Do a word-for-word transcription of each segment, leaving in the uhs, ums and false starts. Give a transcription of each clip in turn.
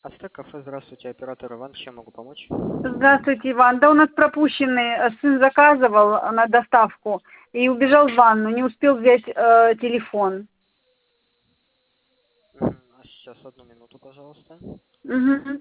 Ацтек кафе, здравствуйте, оператор Иван, чем могу помочь? Здравствуйте, Иван. Да у нас пропущенный, э, сын заказывал э, на доставку и убежал в ванну, не успел взять э, телефон. Мгм. А сейчас одну минуту, пожалуйста. Угу.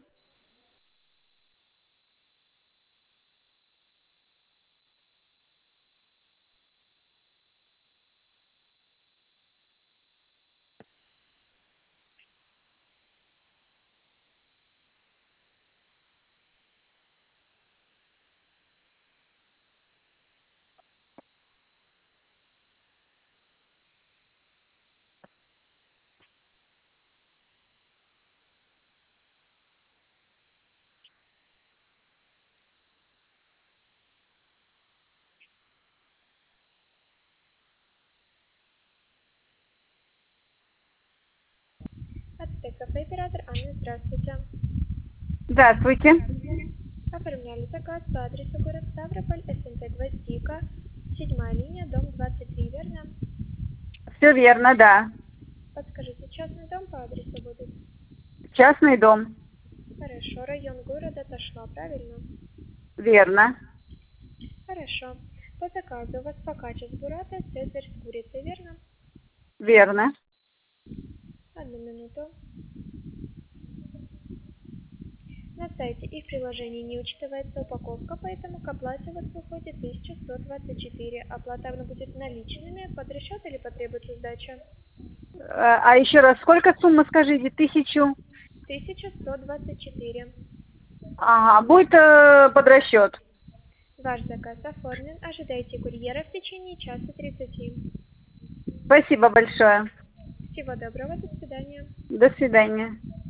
Ацтек кафе, оператор Анна, здравствуйте. Здравствуйте. Оформляли заказ по адресу город Ставрополь, СНТ Гвоздика, седьмая линия, дом двадцать три, верно? Все верно, да. Подскажите, частный дом по адресу будет? Частный дом. Хорошо, район города Ташла, правильно? Верно. Хорошо. По заказу у вас фокаччо с буррато, цезарь с курицей, верно? Верно. Одну минуту. На сайте и в приложении не учитывается упаковка, поэтому к оплате у вас выходит тысяча сто двадцать четыре. Оплата она будет наличными, под расчет или потребуется сдача? Э, А еще раз, сколько сумма, скажите? Тысячу? тысяча сто двадцать четыре. Ага, будет э, под расчет. Ваш заказ оформлен. Ожидайте курьера в течение часа тридцати. Спасибо большое. Всего доброго, до свидания. До свидания.